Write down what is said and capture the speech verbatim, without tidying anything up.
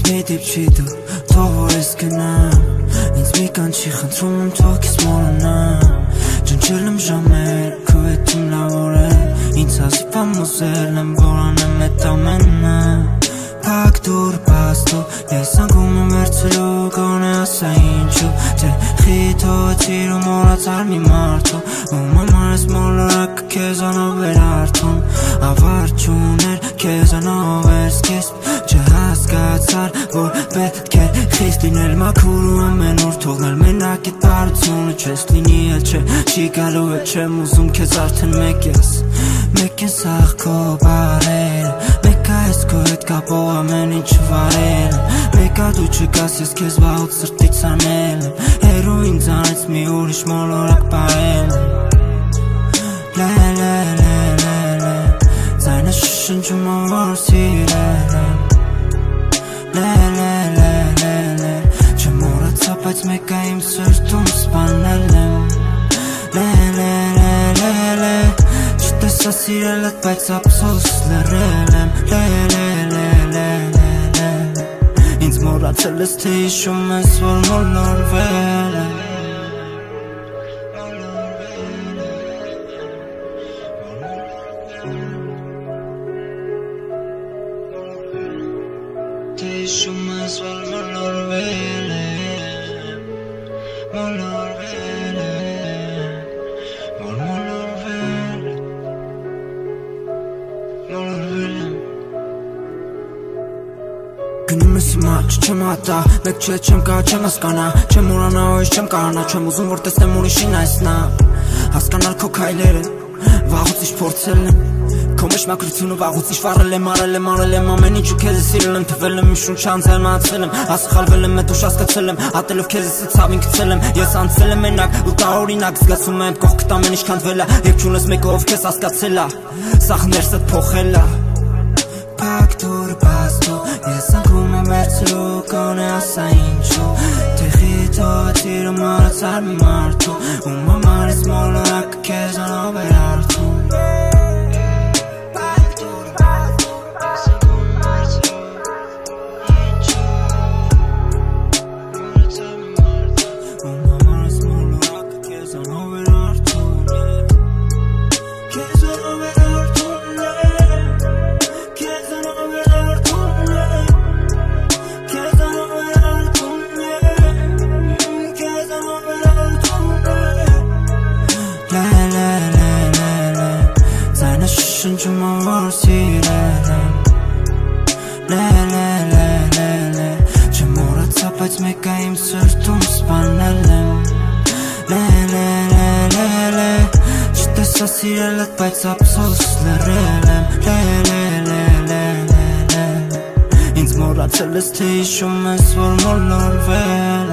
մի դիպչի դու թող որ ես գնամ ինձ մի կանչի խնդրում եմ թող քեզ մոռանամ ջնջել եմ ժամեր քո հետ իմ լավ օրեր ինձ հազիվ ամուսել եմ որ անեմ էդ ամենը Փակ դուր բաստո ես անգում եմ վերցրու գոնե ասա ինչու Թե խիթոց իրու մորացար մի մարդու Ում համար ես մոլորակը քեզանով էր արդում Ավար չուներ քեզանով էր սկիզբ Չհասկացար որ պետք է խիստ լինել մաքուր ու ամեն օր թողնել մենակ էդ բարությունը Չես լինի էլ չէ չի գալու էլ չեմ ուզում քեզ արդեն մեկ ես Մեկ են սաղ քո բարերը Մեկ այս քո հետ կապող ամեն ինչ վարել Մեկ ա դու չկաս ես քեզ վաղուց սրտից անել Հերու ինձ անեց մի ուրիշ մոլորակ պարել Լե լե լե լե լե Ձայնը շշնջում ով որ սիրել եմ Լե լե լե լե լե Չմոռացա բայց մեկ ա իմ սրտում սպանել եմ Լե լե լե լե լե Չտեսա սիրել էդ բայց ափսոս լռել եմ Լե լե լե լե լե լե Ինձ մոռացել ես թե հիշում ես որ մոլորվել եմ Թե հիշում ես որ մոլորվել եմ Մոլորվել եմ Որ մոլորվել Մոլորվել եմ Գնում ես հիմա չեմ հատա Մեկ չէ չեմ կա չեմ հասկանա Չեմ ուրանա ու ես չեմ կարանա Չեմ ուզում որ տեսնեմ ուրիշին այսնա Հասկանալ քո քայլերը Վաղուց ինչ փորձել եմ Քո մեջ մաքրությունը վաղուց ինչ վառել եմ Արել եմ արել եմ ամեն ինչ ու քեզ սիրել եմ Թվել եմ մի շունչ անձեռնացել եմ Ասխալվել եմ էդ ուշ հասկացել եմ Ատելով քեզ ես ցավին գցել եմ Ես անցել եմ մենակ ու տարօրինակ Զգացում եմ կողքդ ամեն ինչ քանդվել ա Երբ չունես մեկը ով քեզ հասկացել ա Սաղ ներսդ փոխել ա Փակ դուր բաստո Ես անգում եմ վերցրու գոնե ասա ինչու Թե խիթոց իրու մորացար մի մարդու Ում համար ես մոլորակը քեզանով էր արդում Շնչում ով որ սիրել եմ Լե լե լե լե լե Չմոռացա բայց մեկ ա իմ սրտում սպանել եմ Լե լե լե լե լե Չտեսա սիրել էդ բայց ափսոս լռել եմ Լե լե լե լե լե լե Ինձ մոռացել ես թե հիշում ես որ մոլորվել